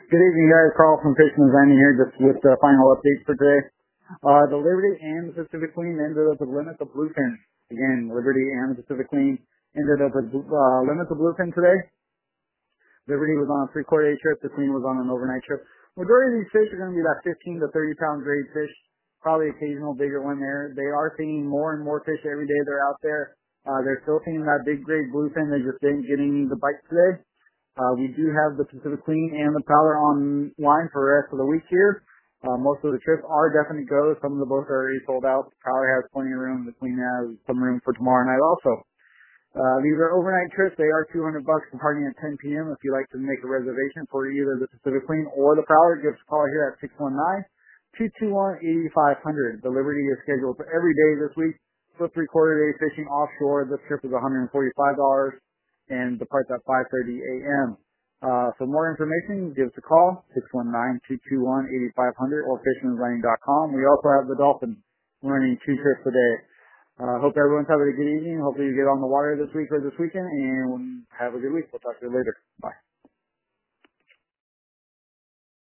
Good evening, guys. Carl from Fishman's Landing here, just with the final updates for today. The Liberty and the Pacific Queen ended up with limits of bluefin. Again, Liberty and the Pacific Queen ended up with limits of bluefin today. Liberty was on a 3/4 day trip. The Queen was on an overnight trip. Majority of these fish are going to be about 15 to 30 pound grade fish. Probably occasional bigger one there. They are seeing more and more fish every day they're out there. They're still seeing that big grade bluefin. They just didn't get any of the bites today. We do have the Pacific Queen and the Prowler online for the rest of the week here. Most of the trips are definite goes. Some of the boats are already sold out. The Prowler has plenty of room. The Queen has some room for tomorrow night also. These are overnight trips. They are $200 departing at 10 p.m. If you'd like to make a reservation for either the Pacific Queen or the Prowler, give us a call here at 619-221-8500. The Liberty is scheduled for every day this week. So 3/4 day fishing offshore. This trip is $145 and departs at 5:30 a.m. For more information, give us a call, 619-221-8500 or fishmanslanding.com. We also have the Dolphin running 2 trips a day. Hope everyone's having a good evening. Hopefully you get on the water this week or this weekend, and have a good week. We'll talk to you later. Bye.